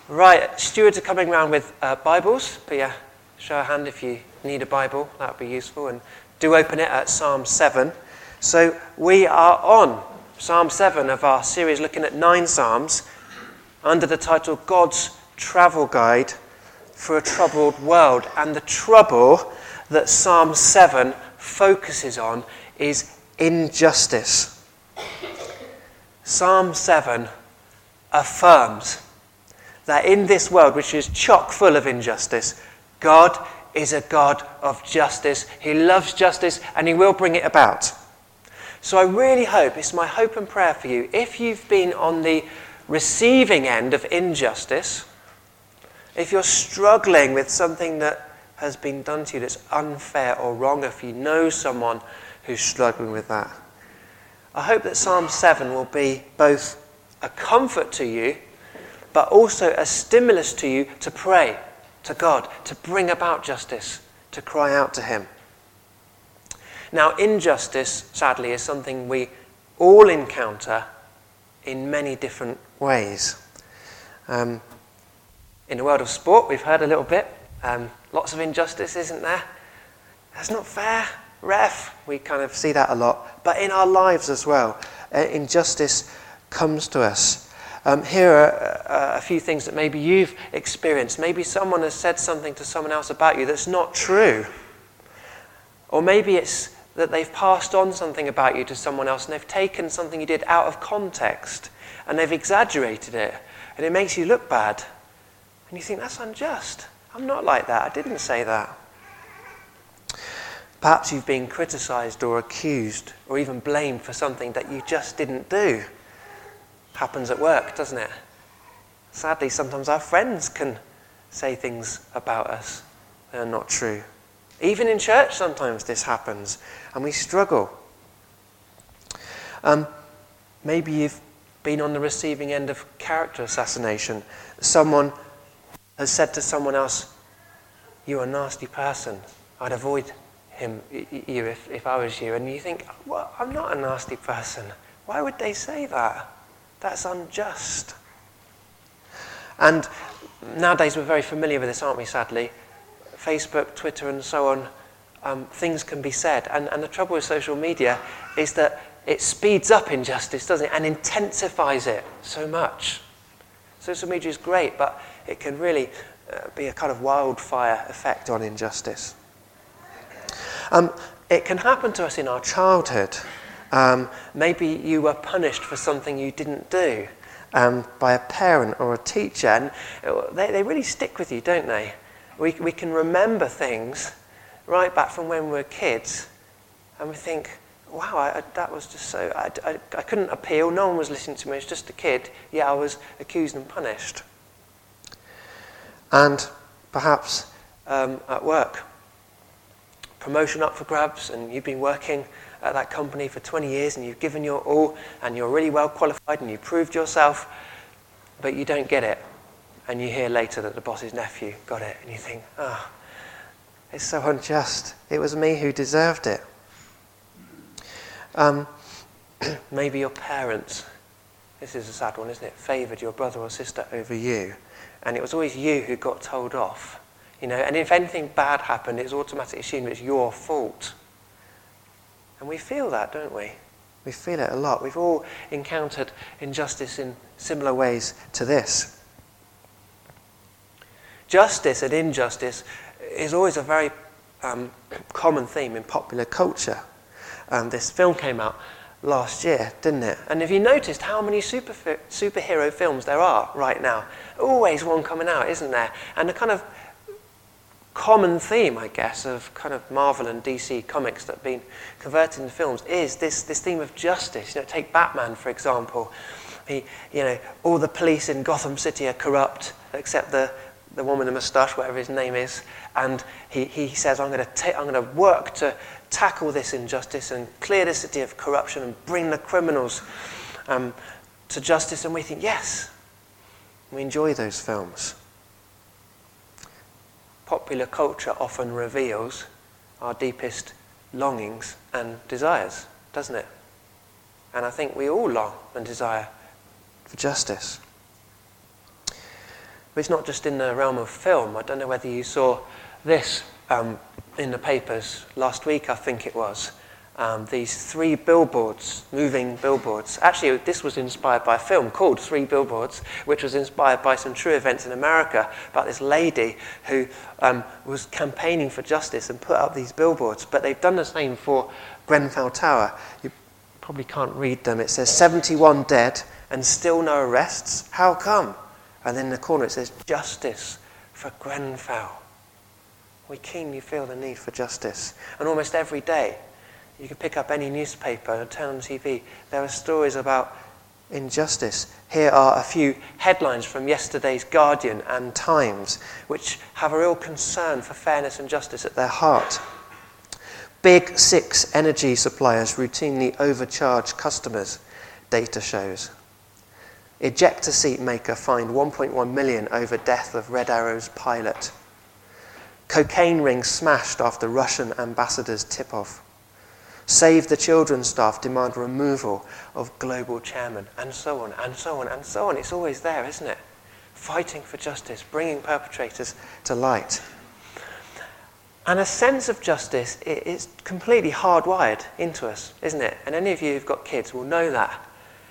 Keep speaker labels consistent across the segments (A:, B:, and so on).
A: Right, stewards are coming around with Bibles. But yeah, show a hand if you need a Bible. That would be useful. And do open it at Psalm 7. So we are on Psalm 7 of our series looking at 9 Psalms under the title God's Travel Guide for a Troubled World. And the trouble that Psalm 7 focuses on is injustice. Psalm 7 affirms that in this world, which is chock full of injustice, God is a God of justice. He loves justice and he will bring it about. So I really hope, it's my hope and prayer for you, if you've been on the receiving end of injustice, if you're struggling with something that has been done to you that's unfair or wrong, if you know someone who's struggling with that, I hope that Psalm 7 will be both a comfort to you, but also a stimulus to you to pray to God, to bring about justice, to cry out to him. Now, injustice, sadly, is something we all encounter in many different ways. In the world of sport, we've heard a little bit. Lots of injustice, isn't there? That's not fair. Ref, we kind of see that a lot. But in our lives as well, injustice comes to us. Here are a few things that maybe you've experienced. Maybe someone has said something to someone else about you that's not true. Or maybe it's that they've passed on something about you to someone else and they've taken something you did out of context and they've exaggerated it and it makes you look bad. And you think, that's unjust. I'm not like that. I didn't say that. Perhaps you've been criticised or accused or even blamed for something that you just didn't do. Happens at work, doesn't it? Sadly, sometimes our friends can say things about us that are not true. Even in church, sometimes this happens, and we struggle. Maybe you've been on the receiving end of character assassination. Someone has said to someone else, "You're a nasty person. I'd avoid you if I was you." And you think, "Well, I'm not a nasty person. Why would they say that? That's unjust." And nowadays we're very familiar with this, aren't we, sadly? Facebook, Twitter and so on, things can be said. And the trouble with social media is that it speeds up injustice, doesn't it? And intensifies it so much. Social media is great, but it can really be a kind of wildfire effect on injustice. It can happen to us in our childhood. Maybe you were punished for something you didn't do by a parent or a teacher, and they really stick with you, don't they? We can remember things right back from when we were kids, and we think, wow, that was just so... I couldn't appeal, no one was listening to me, I was just a kid, yet I was accused and punished. And perhaps at work, promotion up for grabs, and you've been working at that company for 20 years and you've given your all and you're really well qualified and you've proved yourself, but you don't get it. And you hear later that the boss's nephew got it and you think, it's so unjust. It was me who deserved it. Maybe your parents, this is a sad one, isn't it, favoured your brother or sister over you, and it was always you who got told off. And if anything bad happened, it's automatically assumed it's your fault. And we feel that, don't we? We feel it a lot. We've all encountered injustice in similar ways to this. Justice and injustice is always a very common theme in popular culture. This film came out last year, didn't it? And have you noticed how many superhero films there are right now? Always one coming out, isn't there? And the kind of common theme, I guess, of kind of Marvel and DC comics that have been converted into films is this theme of justice. Take Batman, for example. All the police in Gotham City are corrupt, except the one with the moustache, whatever his name is, and he says, I'm going to work to tackle this injustice and clear the city of corruption and bring the criminals to justice. And we think, yes, we enjoy those films. Popular culture often reveals our deepest longings and desires, doesn't it? And I think we all long and desire for justice. But it's not just in the realm of film. I don't know whether you saw this in the papers last week, I think it was. These 3 billboards, moving billboards. Actually, this was inspired by a film called 3 Billboards, which was inspired by some true events in America about this lady who was campaigning for justice and put up these billboards. But they've done the same for Grenfell Tower. You probably can't read them. It says 71 dead and still no arrests. How come? And then in the corner it says justice for Grenfell. We keenly feel the need for justice. And almost every day, you can pick up any newspaper and turn on TV, there are stories about injustice. Here are a few headlines from yesterday's Guardian and Times, which have a real concern for fairness and justice at their heart. Big 6 energy suppliers routinely overcharge customers, data shows. Ejector seat maker fined 1.1 million over death of Red Arrow's pilot. Cocaine ring smashed after Russian ambassador's tip-off. Save the Children staff demand removal of global chairman, and so on, and so on, and so on. It's always there, isn't it? Fighting for justice, bringing perpetrators to light. And a sense of justice is completely hardwired into us, isn't it? And any of you who've got kids will know that.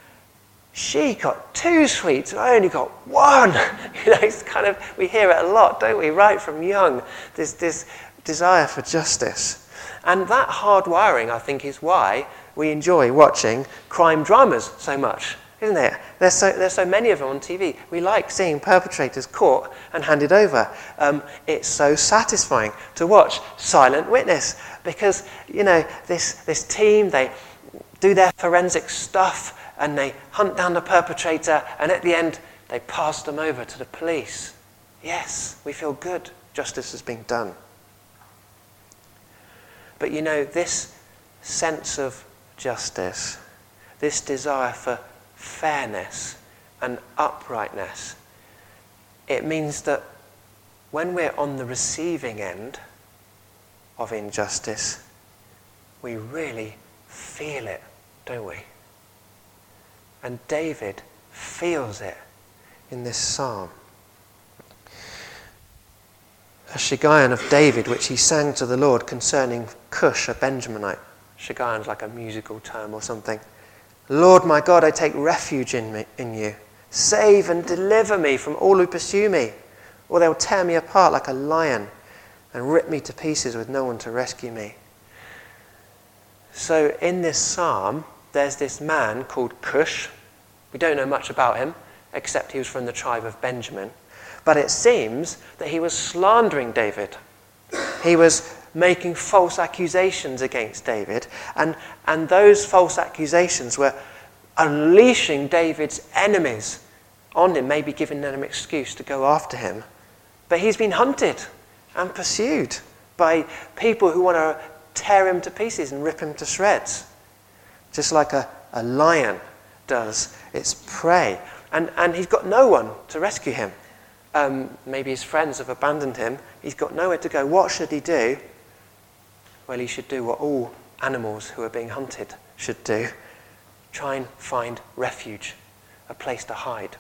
A: She got 2 sweets, I only got 1. It's kind of, we hear it a lot, don't we? Right from young, this desire for justice. And that hardwiring, I think, is why we enjoy watching crime dramas so much, isn't it? There's so many of them on TV. We like seeing perpetrators caught and handed over. It's so satisfying to watch Silent Witness because, this team, they do their forensic stuff and they hunt down the perpetrator, and at the end, they pass them over to the police. Yes, we feel good. Justice is being done. But this sense of justice, this desire for fairness and uprightness, it means that when we're on the receiving end of injustice, we really feel it, don't we? And David feels it in this psalm. A Shiggaion of David, which he sang to the Lord concerning Cush, a Benjaminite. Shiggaion is like a musical term or something. Lord my God, I take refuge in you. Save and deliver me from all who pursue me, or they'll tear me apart like a lion and rip me to pieces with no one to rescue me. So in this psalm, there's this man called Cush. We don't know much about him, except he was from the tribe of Benjamin. But it seems that he was slandering David. He was making false accusations against David, and those false accusations were unleashing David's enemies on him, maybe giving them an excuse to go after him. But he's been hunted and pursued by people who want to tear him to pieces and rip him to shreds, just like a lion does its prey. And he's got no one to rescue him. Maybe his friends have abandoned him. He's got nowhere to go. What should he do? Well, he should do what all animals who are being hunted should do. Try and find refuge, a place to hide.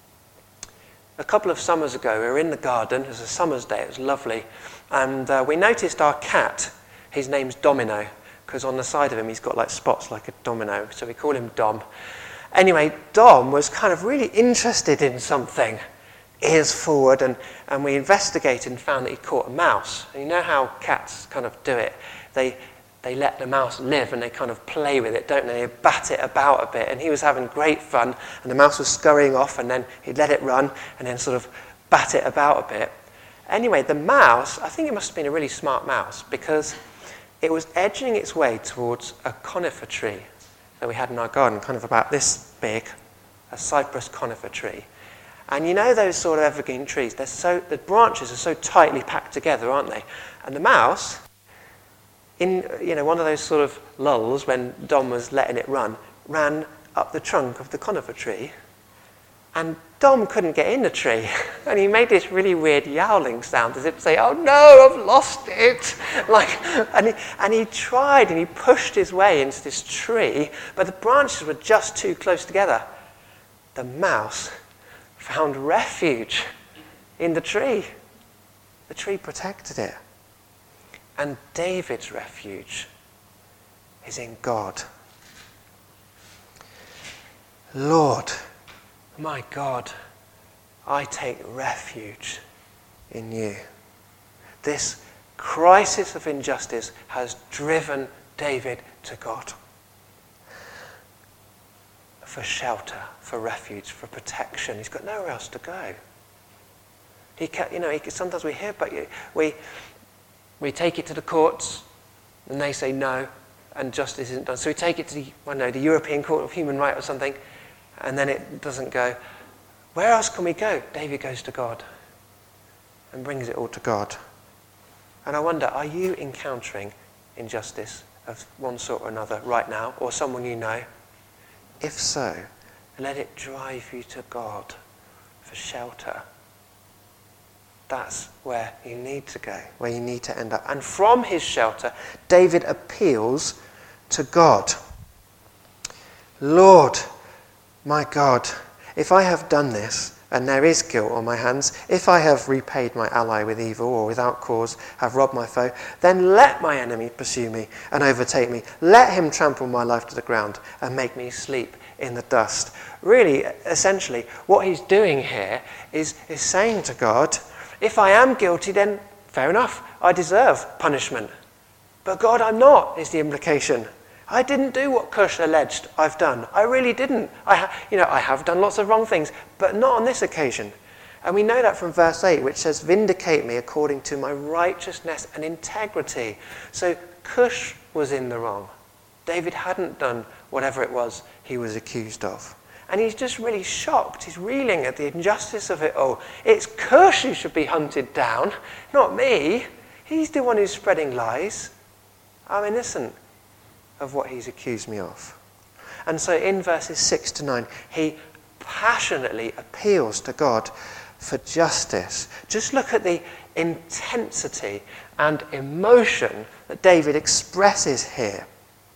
A: A couple of summers ago, we were in the garden. It was a summer's day. It was lovely. And we noticed our cat. His name's Domino, because on the side of him he's got like spots like a domino. So we call him Dom. Anyway, Dom was kind of really interested in something. Ears forward, and we investigated and found that he caught a mouse. And you know how cats kind of do it. They let the mouse live and they kind of play with it, don't they? They bat it about a bit, and he was having great fun, and the mouse was scurrying off, and then he'd let it run and then sort of bat it about a bit. Anyway, the mouse, I think it must have been a really smart mouse, because it was edging its way towards a conifer tree that we had in our garden, kind of about this big, a cypress conifer tree. And you know those sort of evergreen trees, the branches are so tightly packed together, aren't they? And the mouse, in one of those sort of lulls when Dom was letting it run, ran up the trunk of the conifer tree, and Dom couldn't get in the tree. And he made this really weird yowling sound as if to say, "Oh no, I've lost it!" And he tried and he pushed his way into this tree, but the branches were just too close together. The mouse found refuge in the tree. The tree protected it. And David's refuge is in God. Lord, my God, I take refuge in you. This crisis of injustice has driven David to God for shelter, for refuge, for protection. He's got nowhere else to go. Sometimes we hear, but we take it to the courts, and they say no, and justice isn't done. So we take it to the European Court of Human Rights or something, and then it doesn't go. Where else can we go? David goes to God and brings it all to God. And I wonder, are you encountering injustice of one sort or another right now, or someone you know? If so, let it drive you to God for shelter. That's where you need to go, where you need to end up. And from his shelter, David appeals to God. Lord, my God, if I have done this, and there is guilt on my hands, if I have repaid my ally with evil or without cause have robbed my foe, then let my enemy pursue me and overtake me. Let him trample my life to the ground and make me sleep in the dust. Really, essentially, what he's doing here is saying to God, if I am guilty, then fair enough, I deserve punishment. But God, I'm not, is the implication. I didn't do what Cush alleged I've done. I really didn't. I have done lots of wrong things, but not on this occasion. And we know that from verse 8, which says, vindicate me according to my righteousness and integrity. So Cush was in the wrong. David hadn't done whatever it was he was accused of. And he's just really shocked. He's reeling at the injustice of it all. It's Cush who should be hunted down, not me. He's the one who's spreading lies. I'm innocent of what he's accused me of. And so in verses 6 to 9, he passionately appeals to God for justice. Just look at the intensity and emotion that David expresses here.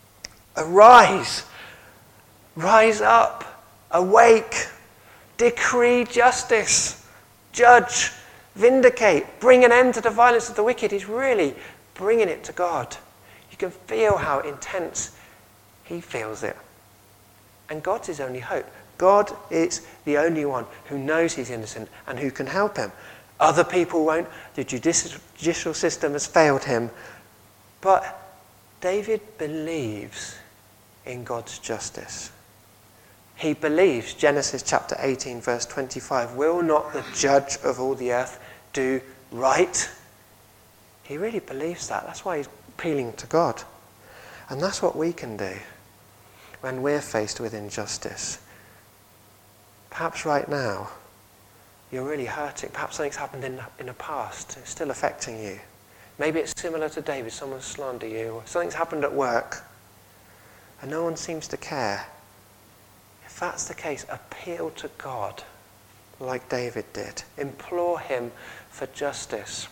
A: Arise, rise up, awake, decree justice, judge, vindicate, bring an end to the violence of the wicked. He's really bringing it to God. You can feel how intense he feels it. And God's his only hope. God is the only one who knows he's innocent and who can help him. Other people won't. The judicial system has failed him. But David believes in God's justice. He believes, Genesis chapter 18, verse 25, will not the judge of all the earth do right? He really believes that. That's why he's appealing to God. And that's what we can do when we're faced with injustice. Perhaps right now, you're really hurting. Perhaps something's happened in the past. It's still affecting you. Maybe it's similar to David. Someone slandered you, or something's happened at work, and no one seems to care. If that's the case, appeal to God like David did. Implore him for justice.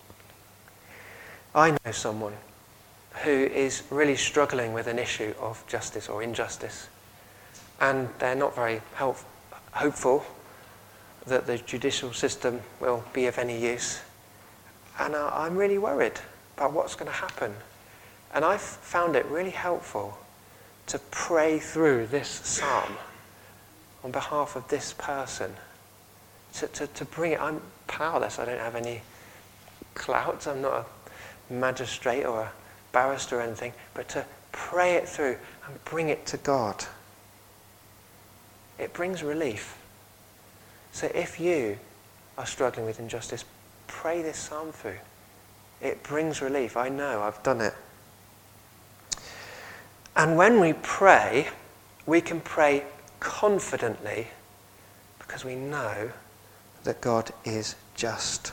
A: I know someone who is really struggling with an issue of justice or injustice, and they're not very hopeful that the judicial system will be of any use. And I'm really worried about what's going to happen. And I've found it really helpful to pray through this psalm on behalf of this person. To bring it, I'm powerless, I don't have any clout, I'm not a magistrate or a barrister or anything, but to pray it through and bring it to God. It brings relief. So if you are struggling with injustice, pray this psalm through. It brings relief. I know, I've done it. And when we pray, we can pray confidently because we know that God is just.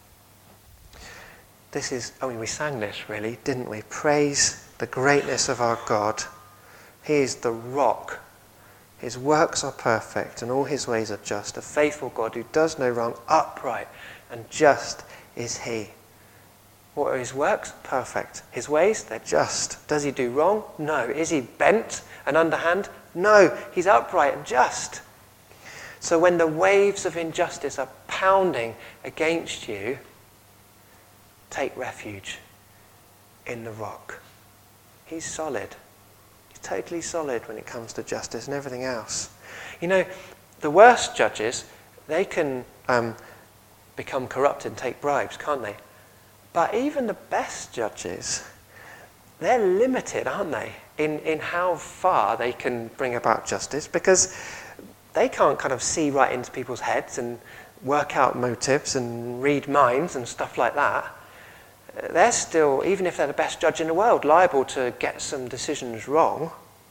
A: We sang this really, didn't we? Praise the greatness of our God. He is the rock. His works are perfect and all his ways are just. A faithful God who does no wrong, upright and just is he. What are his works? Perfect. His ways? They're just. Does he do wrong? No. Is he bent and underhand? No. He's upright and just. So when the waves of injustice are pounding against you, take refuge in the rock. He's solid. He's totally solid when it comes to justice and everything else. You know, the worst judges, they can become corrupt and take bribes, can't they? But even the best judges, they're limited, aren't they, in how far they can bring about justice, because they can't kind of see right into people's heads and work out motives and read minds and stuff like that. They're still, even if they're the best judge in the world, liable to get some decisions wrong.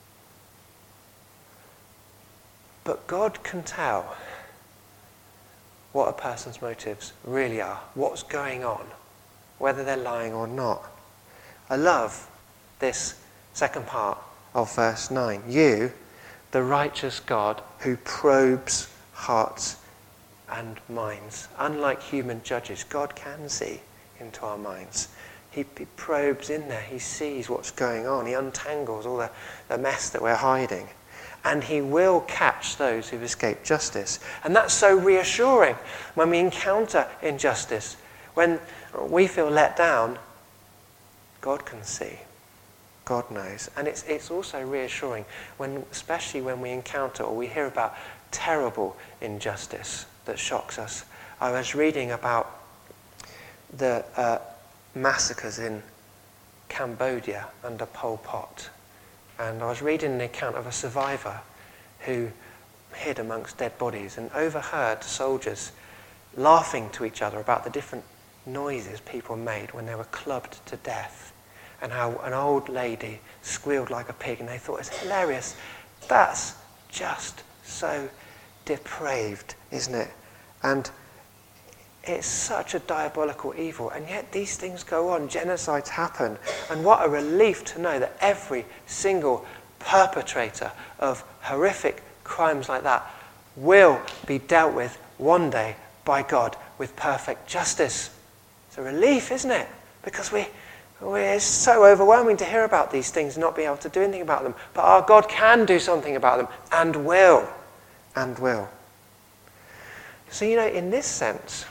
A: But God can tell what a person's motives really are, what's going on, whether they're lying or not. I love this second part of verse 9. You, the righteous God who probes hearts and minds. Unlike human judges, God can see into our minds. He probes in there. He sees what's going on. He untangles all the mess that we're hiding. And he will catch those who've escaped justice. And that's so reassuring when we encounter injustice. When we feel let down, God can see. God knows. And it's also reassuring, especially when we encounter or we hear about terrible injustice that shocks us. I was reading about the massacres in Cambodia under Pol Pot. And I was reading an account of a survivor who hid amongst dead bodies and overheard soldiers laughing to each other about the different noises people made when they were clubbed to death, and how an old lady squealed like a pig, and they thought it's hilarious. That's just so depraved, isn't it? And it's such a diabolical evil, and yet these things go on. Genocides happen, and what a relief to know that every single perpetrator of horrific crimes like that will be dealt with one day by God with perfect justice. It's a relief, isn't it? Because it's so overwhelming to hear about these things and not be able to do anything about them. But our God can do something about them, and will. And will. So, in this sense,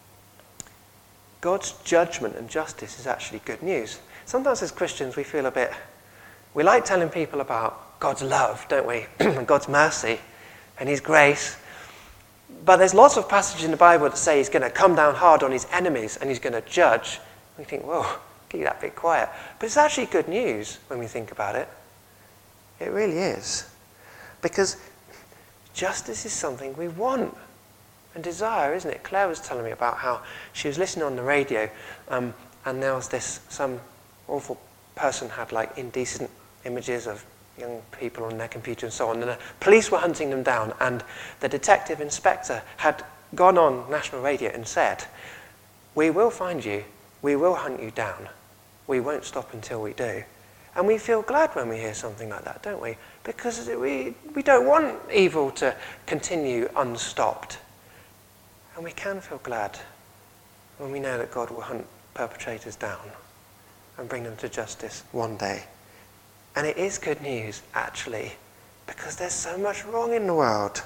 A: God's judgment and justice is actually good news. Sometimes as Christians we like telling people about God's love, don't we? And God's mercy and his grace. But there's lots of passages in the Bible that say he's going to come down hard on his enemies and he's going to judge. We think, whoa, keep that bit quiet. But it's actually good news when we think about it. It really is. Because justice is something we want and desire, isn't it? Claire was telling me about how she was listening on the radio, and there was some awful person had indecent images of young people on their computer and so on, and the police were hunting them down, and the detective inspector had gone on national radio and said, "We will find you, we will hunt you down, we won't stop until we do." And we feel glad when we hear something like that, don't we? Because we don't want evil to continue unstopped. And we can feel glad when we know that God will hunt perpetrators down and bring them to justice one day. And it is good news, actually, because there's so much wrong in the world.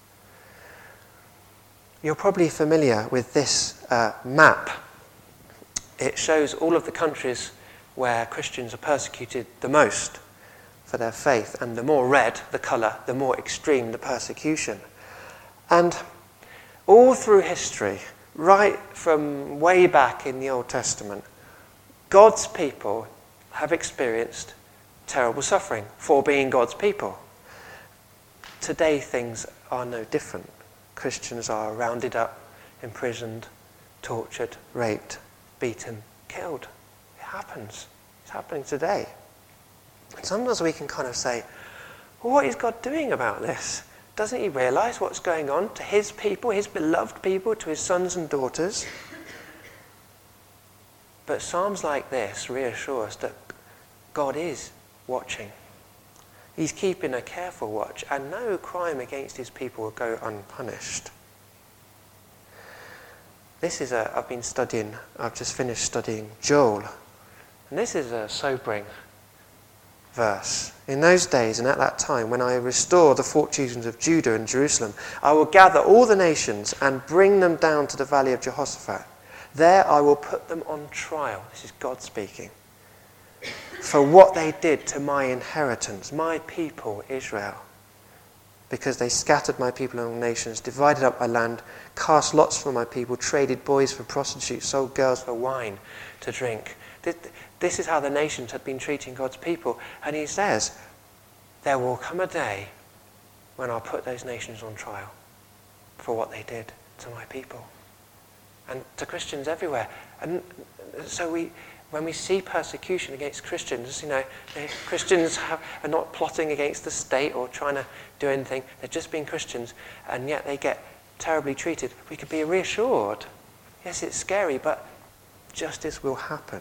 A: You're probably familiar with this map. It shows all of the countries where Christians are persecuted the most for their faith. And the more red the colour, the more extreme the persecution. And all through history, right from way back in the Old Testament, God's people have experienced terrible suffering for being God's people. Today things are no different. Christians are rounded up, imprisoned, tortured, raped, beaten, killed. It happens. It's happening today. And sometimes we can kind of say, well, what is God doing about this? Doesn't he realise what's going on to his people, his beloved people, to his sons and daughters? But Psalms like this reassure us that God is watching. He's keeping a careful watch, and no crime against his people will go unpunished. I've just finished studying Joel. And this is a sobering verse. In those days and at that time, when I restore the fortunes of Judah and Jerusalem, I will gather all the nations and bring them down to the valley of Jehoshaphat. There I will put them on trial. This is God speaking. For what they did to my inheritance, my people Israel. Because they scattered my people among nations, divided up my land, cast lots for my people, traded boys for prostitutes, sold girls for wine to drink. This is how the nations had been treating God's people. And he says, there will come a day when I'll put those nations on trial for what they did to my people. And to Christians everywhere. And so when we see persecution against Christians, Christians are not plotting against the state or trying to do anything. They're just being Christians, and yet they get terribly treated. We can be reassured. Yes, it's scary, but justice will happen.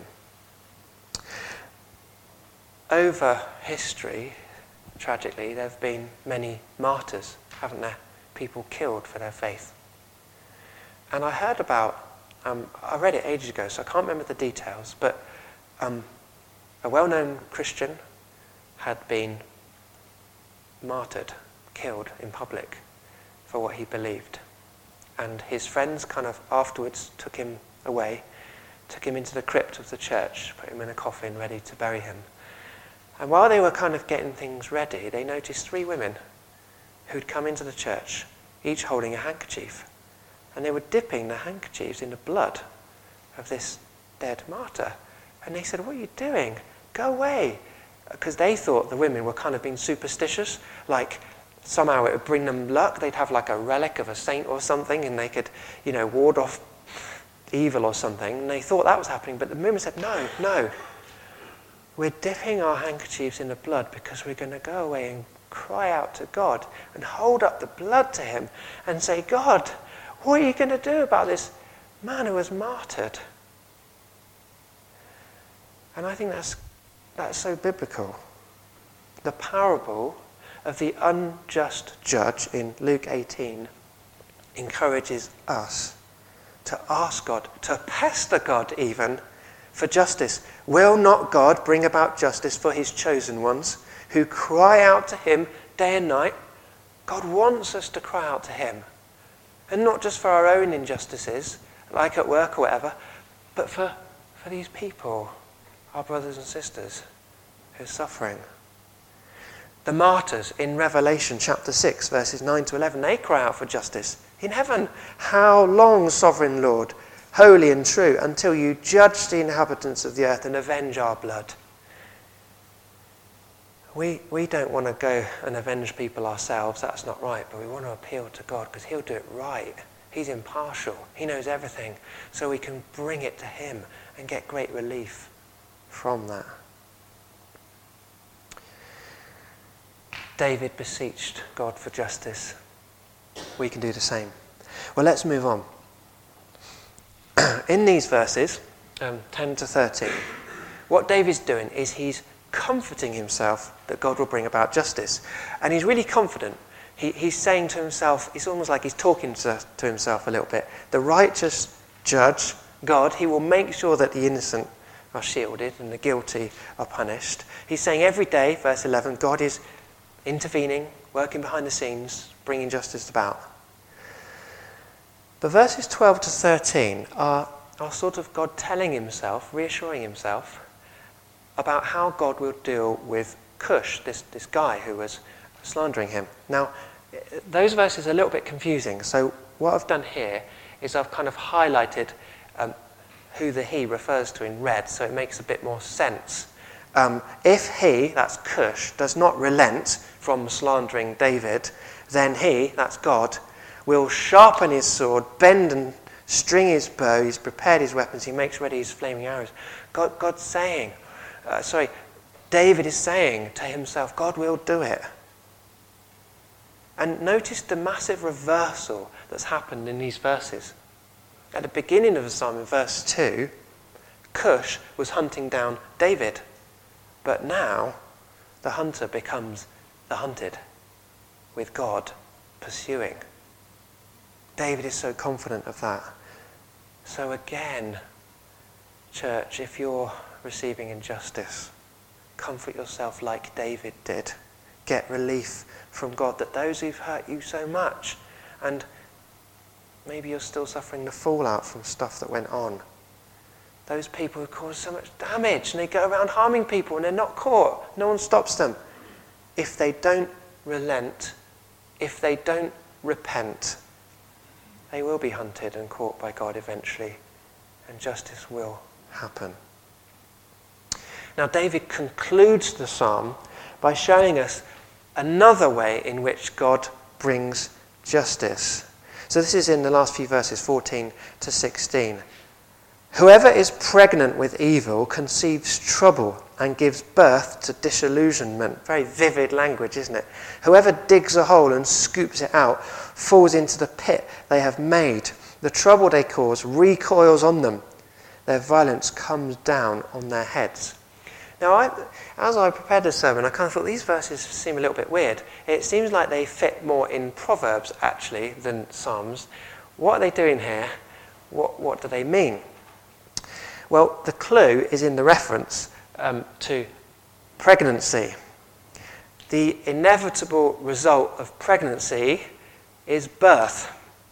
A: Over history, tragically, there have been many martyrs, haven't there? People killed for their faith. And I heard about, I read it ages ago, so I can't remember the details, but a well-known Christian had been martyred, killed in public for what he believed. And his friends kind of afterwards took him away, took him into the crypt of the church, put him in a coffin ready to bury him. And while they were kind of getting things ready, they noticed 3 women who'd come into the church, each holding a handkerchief. And they were dipping the handkerchiefs in the blood of this dead martyr. And they said, what are you doing? Go away. Because they thought the women were kind of being superstitious, like somehow it would bring them luck. They'd have like a relic of a saint or something, and they could, ward off evil or something. And they thought that was happening. But the women said, no. We're dipping our handkerchiefs in the blood because we're going to go away and cry out to God and hold up the blood to him and say, God, what are you going to do about this man who was martyred? And I think that's so biblical. The parable of the unjust judge in Luke 18 encourages us to ask God, to pester God even, for justice. Will not God bring about justice for his chosen ones who cry out to him day and night? God wants us to cry out to him. And not just for our own injustices, like at work or whatever, but for these people, our brothers and sisters, who are suffering. The martyrs in Revelation chapter 6, verses 9 to 11, they cry out for justice. In heaven, how long, sovereign Lord, holy and true, until you judge the inhabitants of the earth and avenge our blood? We don't want to go and avenge people ourselves, that's not right, but we want to appeal to God because he'll do it right. He's impartial, he knows everything, so we can bring it to him and get great relief from that. David beseeched God for justice. We can do the same. Well, let's move on. In these verses, 10 to 13, what David's doing is he's comforting himself that God will bring about justice. And he's really confident. He's saying to himself, it's almost like he's talking to himself a little bit. The righteous judge, God, he will make sure that the innocent are shielded and the guilty are punished. He's saying every day, verse 11, God is intervening, working behind the scenes, bringing justice about. But verses 12 to 13 are sort of God telling himself, reassuring himself, about how God will deal with Cush, this guy who was slandering him. Now, those verses are a little bit confusing, so what I've done here is I've kind of highlighted who the he refers to in red, so it makes a bit more sense. If he, that's Cush, does not relent from slandering David, then he, that's God, will sharpen his sword, bend and string his bow, he's prepared his weapons, he makes ready his flaming arrows. God's saying, David is saying to himself, God will do it. And notice the massive reversal that's happened in these verses. At the beginning of the psalm, in verse 2, Cush was hunting down David. But now, the hunter becomes the hunted, with God pursuing. David is so confident of that. So again, church, if you're receiving injustice, comfort yourself like David did. Get relief from God, that those who've hurt you so much, and maybe you're still suffering the fallout from stuff that went on. Those people who cause so much damage and they go around harming people and they're not caught. No one stops them. If they don't relent, if they don't repent, they will be hunted and caught by God eventually, and justice will happen. Now, David concludes the psalm by showing us another way in which God brings justice. So this is in the last few verses, 14 to 16. Whoever is pregnant with evil conceives trouble and gives birth to disillusionment. Very vivid language, isn't it? Whoever digs a hole and scoops it out falls into the pit they have made. The trouble they cause recoils on them. Their violence comes down on their heads. Now, as I prepared this sermon, I kind of thought these verses seem a little bit weird. It seems like they fit more in Proverbs, actually, than Psalms. What are they doing here? What do they mean? Well, the clue is in the reference to pregnancy. The inevitable result of pregnancy is birth.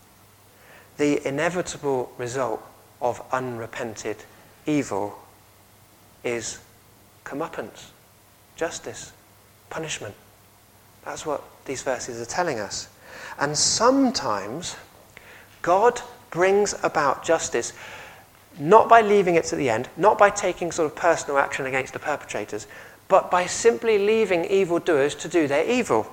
A: The inevitable result of unrepented evil is comeuppance, justice, punishment. That's what these verses are telling us. And sometimes God brings about justice not by leaving it to the end, not by taking sort of personal action against the perpetrators, but by simply leaving evildoers to do their evil.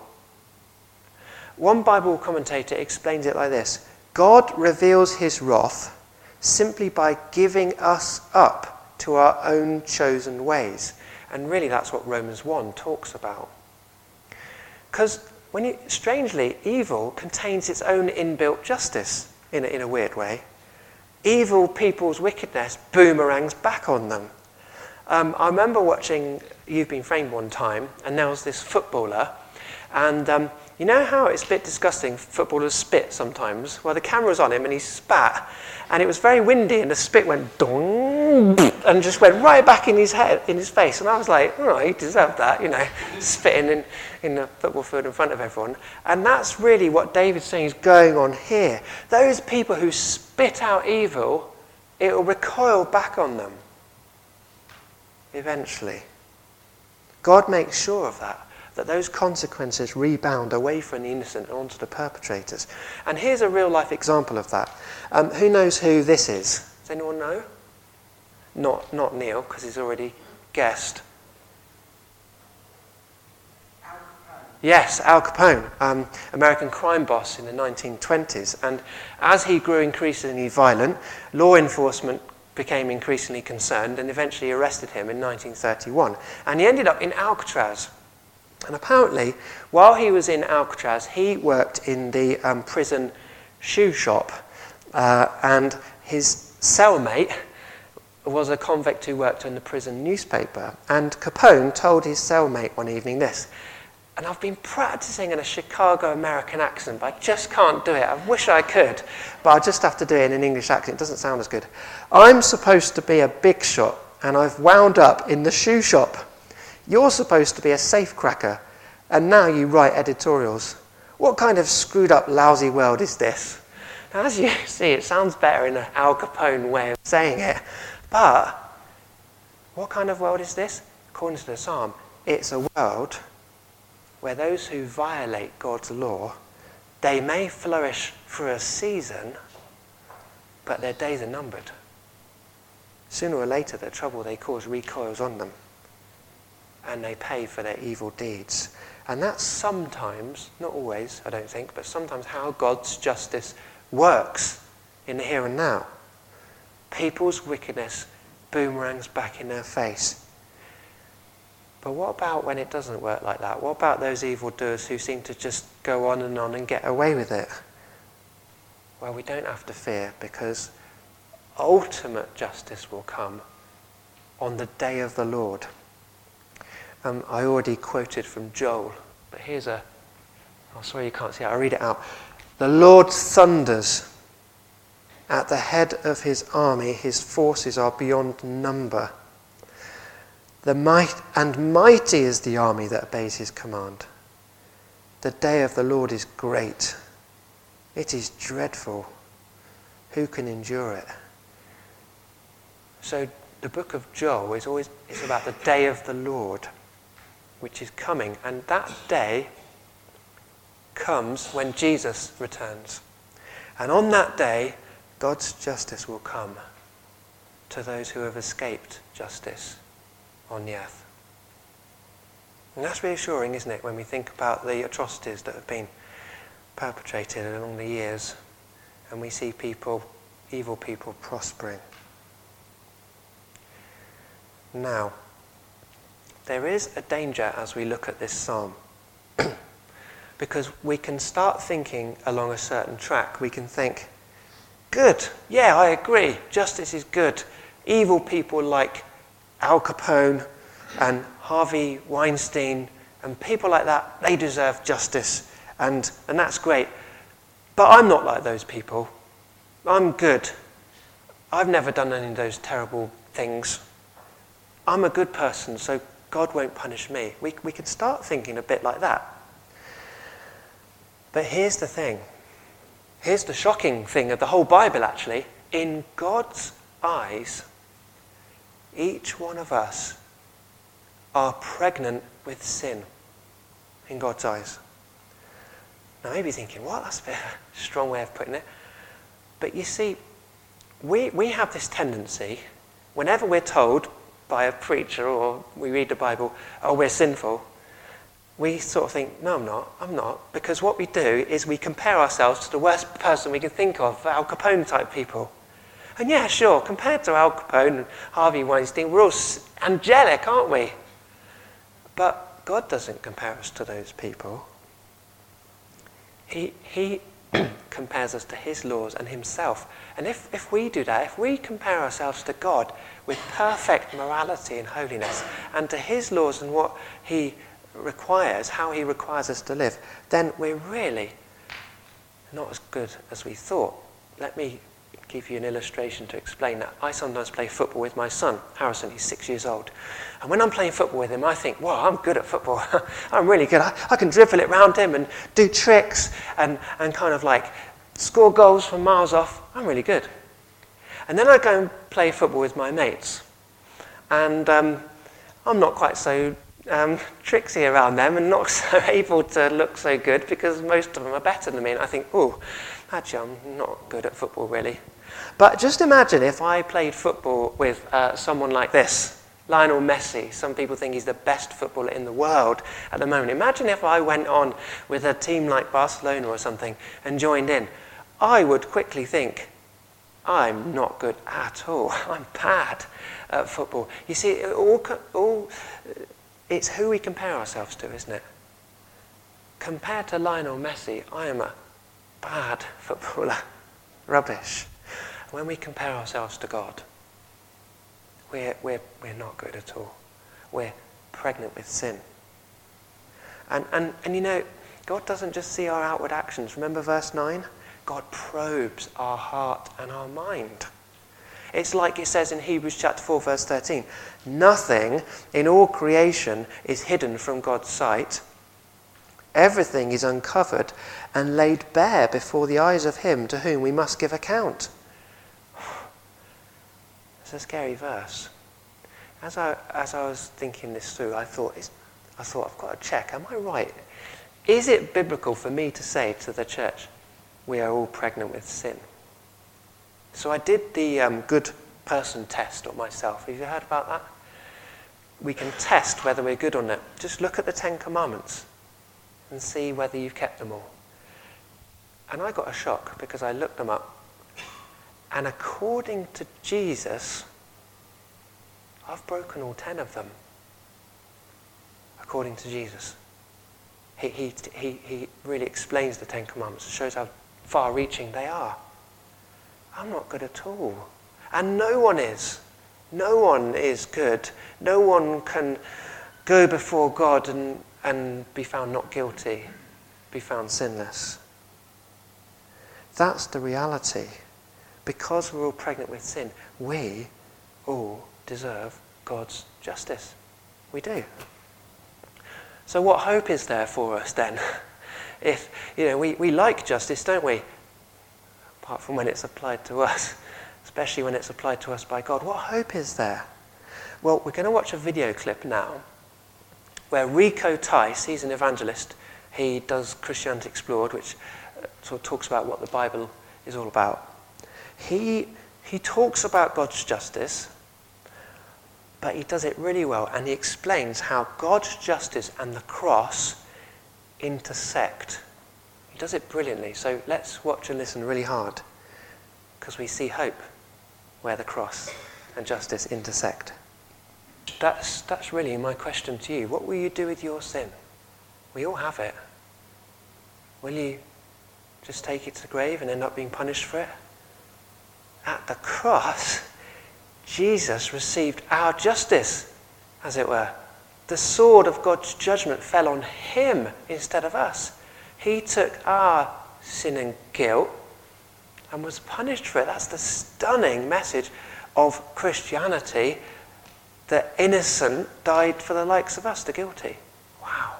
A: One Bible commentator explains it like this: God reveals his wrath simply by giving us up to our own chosen ways. And really that's what Romans 1 talks about. Because strangely, evil contains its own inbuilt justice in a weird way. Evil people's wickedness boomerangs back on them. I remember watching You've Been Framed one time, and there was this footballer, and you know how it's a bit disgusting, footballers spit sometimes? Well, the camera was on him and he spat, and it was very windy and the spit went dong and just went right back in his head, in his face. And I was like, oh, he deserved that, spitting in the football field in front of everyone. And that's really what David's saying is going on here. Those people who spit out evil, it will recoil back on them eventually. God makes sure of that those consequences rebound away from the innocent and onto the perpetrators. And here's a real life example of that. Who knows who this is? Does anyone know? Not Neil, because he's already guessed.
B: Al Capone.
A: Yes, Al Capone, American crime boss in the 1920s. And as he grew increasingly violent, law enforcement became increasingly concerned and eventually arrested him in 1931. And he ended up in Alcatraz. And apparently, while he was in Alcatraz, he worked in the prison shoe shop. And his cellmate was a convict who worked in the prison newspaper. And Capone told his cellmate one evening this: and I've been practicing in a Chicago American accent, but I just can't do it. I wish I could, but I just have to do it in an English accent. It doesn't sound as good. I'm supposed to be a big shot, and I've wound up in the shoe shop. You're supposed to be a safecracker, and now you write editorials. What kind of screwed up, lousy world is this? Now, as you see, it sounds better in an Al Capone way of saying it, but what kind of world is this? According to the Psalm, it's a world where those who violate God's law, they may flourish for a season, but their days are numbered. Sooner or later, the trouble they cause recoils on them, and they pay for their evil deeds. And that's sometimes, not always, I don't think, but sometimes how God's justice works in the here and now. People's wickedness boomerangs back in their face. But what about when it doesn't work like that? What about those evildoers who seem to just go on and get away with it? Well, we don't have to fear, because ultimate justice will come on the day of the Lord. I already quoted from Joel, but here's oh, sorry you can't see it, I'll read it out. The Lord thunders. At the head of his army, his forces are beyond number. And mighty is the army that obeys his command. The day of the Lord is great. It is dreadful. Who can endure it? So the book of Joel is about the day of the Lord, which is coming. And that day comes when Jesus returns. And on that day, God's justice will come to those who have escaped justice on the earth. And that's reassuring, isn't it, when we think about the atrocities that have been perpetrated along the years, and we see evil people prospering. Now, there is a danger as we look at this psalm, because we can start thinking along a certain track. We can think, good, yeah, I agree, justice is good. Evil people like Al Capone and Harvey Weinstein and people like that, they deserve justice, and that's great. But I'm not like those people. I'm good. I've never done any of those terrible things. I'm a good person, so God won't punish me. We can start thinking a bit like that. But here's the thing. Here's the shocking thing of the whole Bible, actually. In God's eyes, each one of us are pregnant with sin. In God's eyes. Now, maybe you're thinking, what? That's a bit of a strong way of putting it. But you see, we have this tendency, whenever we're told by a preacher or we read the Bible, oh, we're sinful, we sort of think, no, I'm not. Because what we do is we compare ourselves to the worst person we can think of, Al Capone type people. And yeah, sure, compared to Al Capone and Harvey Weinstein, we're all angelic, aren't we? But God doesn't compare us to those people. He compares us to his laws and himself. And if we do that, if we compare ourselves to God with perfect morality and holiness, and to his laws and what he requires, how he requires us to live, then we're really not as good as we thought. Let me give you an illustration to explain that. I sometimes play football with my son, Harrison. He's 6 years old. And when I'm playing football with him, I think, wow, I'm good at football. I'm really good. I can dribble it round him and do tricks and kind of like score goals from miles off. I'm really good. And then I go and play football with my mates. And I'm not quite so tricksy around them and not so able to look so good because most of them are better than me. And I think, oh, actually, I'm not good at football, really. But just imagine if I played football with someone like this, Lionel Messi. Some people think he's the best footballer in the world at the moment. Imagine if I went on with a team like Barcelona or something and joined in. I would quickly think, I'm not good at all. I'm bad at football. You see, it's who we compare ourselves to, isn't it? Compared to Lionel Messi, I am a bad footballer. Rubbish. When we compare ourselves to God, we're not good at all. We're pregnant with sin. And you know, God doesn't just see our outward actions. Remember verse 9? God probes our heart and our mind. It's like it says in Hebrews chapter 4, verse 13. Nothing in all creation is hidden from God's sight. Everything is uncovered and laid bare before the eyes of him to whom we must give account. It's a scary verse. As I was thinking this through, I thought I've got to check. Am I right? Is it biblical for me to say to the church, we are all pregnant with sin? So I did the good person test on myself. Have you heard about that? We can test whether we're good or not. Just look at the 10 Commandments and see whether you've kept them all. And I got a shock because I looked them up. And according to Jesus, I've broken all 10 of them. According to Jesus. He really explains the 10 Commandments and shows how far-reaching they are. I'm not good at all. And no one is. No one is good. No one can go before God and be found not guilty, be found sinless. That's the reality. Because we're all pregnant with sin, we all deserve God's justice. We do. So what hope is there for us then? If, we like justice, don't we? Apart from when it's applied to us, especially when it's applied to us by God. What hope is there? Well, we're going to watch a video clip now where Rico Tice, he's an evangelist, he does Christianity Explored, which sort of talks about what the Bible is all about. He talks about God's justice, but he does it really well, and he explains how God's justice and the cross intersect. He does it brilliantly, so let's watch and listen really hard, because we see hope where the cross and justice intersect. That's really my question to you. What will you do with your sin? We all have it. Will you just take it to the grave and end up being punished for it? At the cross, Jesus received our justice, as it were. The sword of God's judgment fell on him instead of us. He took our sin and guilt and was punished for it. That's the stunning message of Christianity. The innocent died for the likes of us, the guilty. Wow.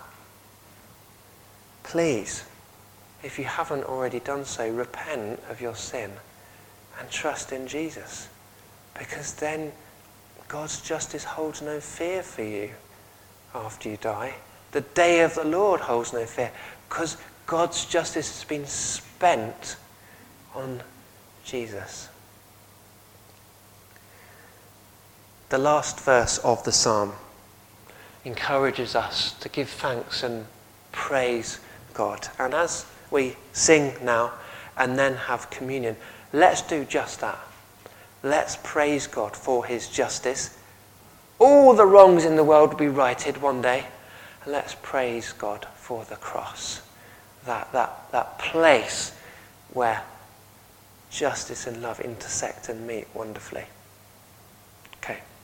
A: Please, if you haven't already done so, repent of your sin and trust in Jesus. Because then God's justice holds no fear for you after you die. The day of the Lord holds no fear, because God's justice has been spent on Jesus. The last verse of the psalm encourages us to give thanks and praise God. And as we sing now and then have communion, let's do just that. Let's praise God for his justice. All the wrongs in the world will be righted one day. And let's praise God for the cross. That place where justice and love intersect and meet wonderfully. Okay.